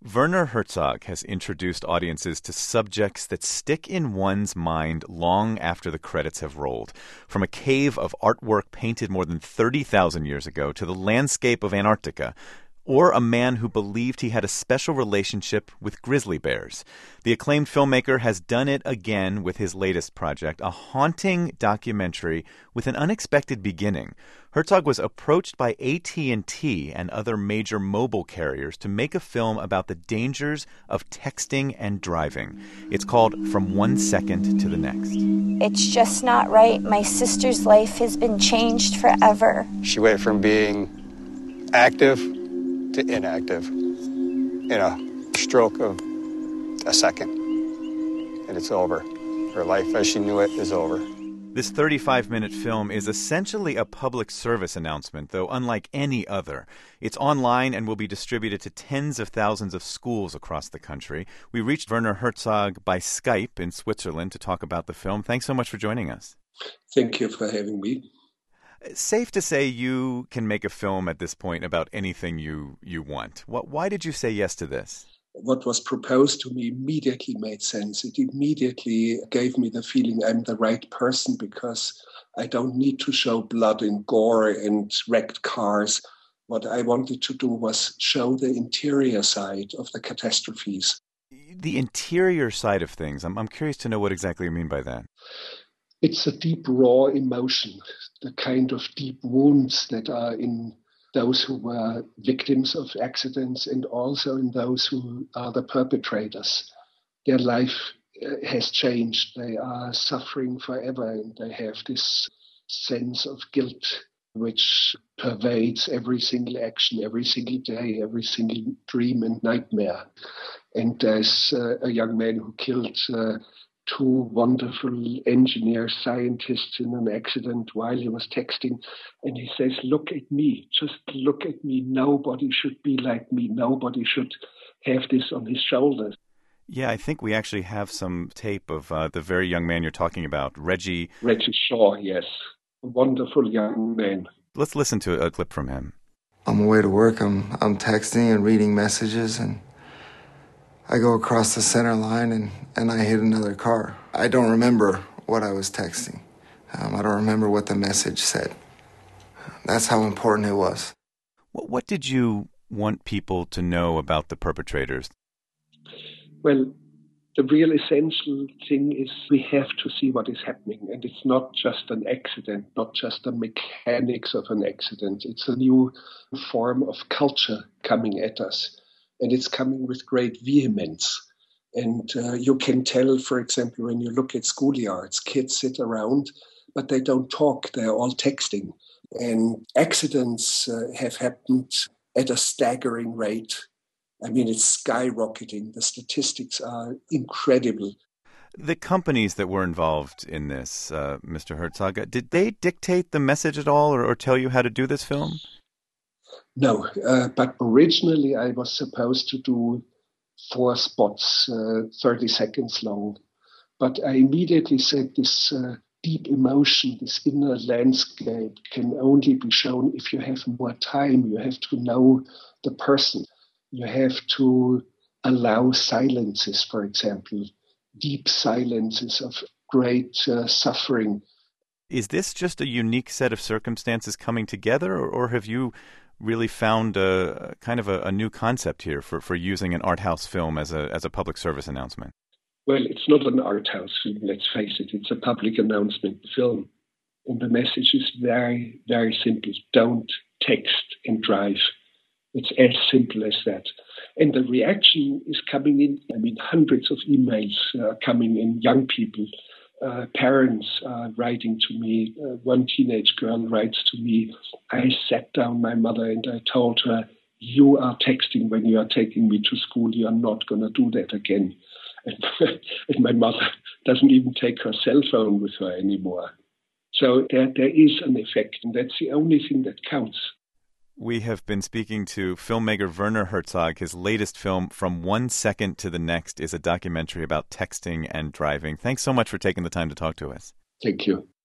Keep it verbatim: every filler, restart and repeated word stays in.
Werner Herzog has introduced audiences to subjects that stick in one's mind long after the credits have rolled. From a cave of artwork painted more than thirty thousand years ago to the landscape of Antarctica, or a man who believed he had a special relationship with grizzly bears. The acclaimed filmmaker has done it again with his latest project, a haunting documentary with an unexpected beginning. Herzog was approached by A T and T and other major mobile carriers to make a film about the dangers of texting and driving. It's called From One Second to the Next. It's just not right. My sister's life has been changed forever. She went from being active to inactive in a stroke of a second. And it's over. Her life as she knew it is over. This thirty-five minute film is essentially a public service announcement, though unlike any other. It's online and will be distributed to tens of thousands of schools across the country. We reached Werner Herzog by Skype in Switzerland to talk about the film. Thanks so much for joining us. Thank you for having me. Safe to say you can make a film at this point about anything you, you want. What, why did you say yes to this? What was proposed to me immediately made sense. It immediately gave me the feeling I'm the right person because I don't need to show blood and gore and wrecked cars. What I wanted to do was show the interior side of the catastrophes. The interior side of things. I'm, I'm curious to know what exactly you mean by that. It's a deep, raw emotion, the kind of deep wounds that are in those who were victims of accidents and also in those who are the perpetrators. Their life has changed. They are suffering forever and they have this sense of guilt which pervades every single action, every single day, every single dream and nightmare. And there's uh, a young man who killed uh, two wonderful engineer scientists in an accident while he was texting. And he says, look at me, just look at me. Nobody should be like me. Nobody should have this on his shoulders. Yeah, I think we actually have some tape of uh, the very young man you're talking about, Reggie. Reggie Shaw, yes. A wonderful young man. Let's listen to a clip from him. On my way to work, I'm, I'm texting and reading messages, and I go across the center line and, and I hit another car. I don't remember what I was texting. Um, I don't remember what the message said. That's how important it was. What, what did you want people to know about the perpetrators? Well, the real essential thing is we have to see what is happening. And it's not just an accident, not just the mechanics of an accident. It's a new form of culture coming at us. And it's coming with great vehemence. And uh, you can tell, for example, when you look at schoolyards, kids sit around, but they don't talk. They're all texting. And accidents uh, have happened at a staggering rate. I mean, it's skyrocketing. The statistics are incredible. The companies that were involved in this, uh, Mister Herzog, did they dictate the message at all or, or tell you how to do this film? No, uh, but originally I was supposed to do four spots, uh, thirty seconds long. But I immediately said this uh, deep emotion, this inner landscape can only be shown if you have more time. You have to know the person. You have to allow silences, for example, deep silences of great uh, suffering. Is this just a unique set of circumstances coming together, or, or have you really found a kind of a, a new concept here for, for using an art house film as a as a public service announcement? Well, it's not an art house film, let's face it. It's a public announcement film. And the message is very, very simple. Don't text and drive. It's as simple as that. And the reaction is coming in. I mean, hundreds of emails uh, coming in, young people. Uh, parents are writing to me. Uh, one teenage girl writes to me, I sat down my mother and I told her, you are texting when you are taking me to school. You are not going to do that again. And, and my mother doesn't even take her cell phone with her anymore. So there, there is an effect, and that's the only thing that counts. We have been speaking to filmmaker Werner Herzog. His latest film, From One Second to the Next, is a documentary about texting and driving. Thanks so much for taking the time to talk to us. Thank you.